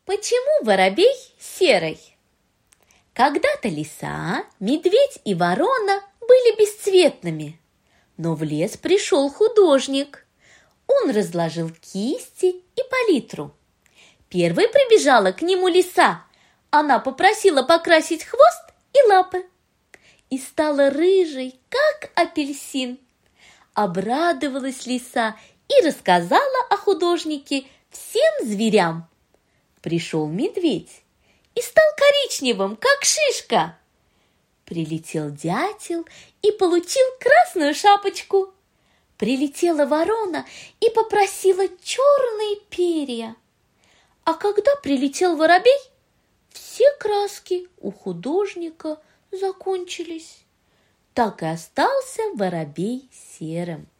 Почему воробей серый? Когда-то лиса, медведь и ворона были бесцветными, но в лес пришел художник. Он разложил кисти и палитру. Первой прибежала к нему лиса. Она попросила покрасить хвост и лапы. И стала рыжей, как апельсин. Обрадовалась лиса и рассказала о художнике всем зверям. Пришел медведь и стал коричневым, как шишка. Прилетел дятел и получил красную шапочку. Прилетела ворона и попросила черные перья. А когда прилетел воробей, все краски у художника закончились. Так и остался воробей серым.